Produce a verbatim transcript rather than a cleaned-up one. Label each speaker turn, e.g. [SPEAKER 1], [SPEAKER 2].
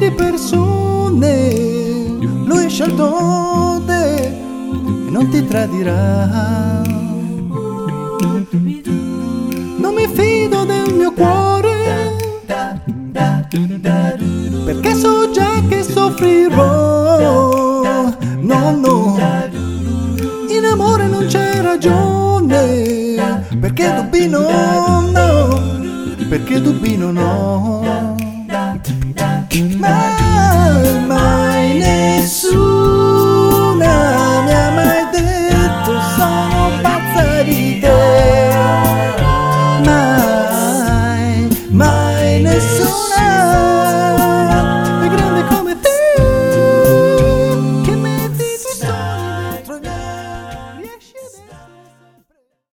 [SPEAKER 1] di persone, lui ha scelto te e non ti tradirà. Non mi fido del mio cuore, perché so già che soffrirò. No, no, in amore non c'è ragione, perché Dubino no, perché Dubino no. Ma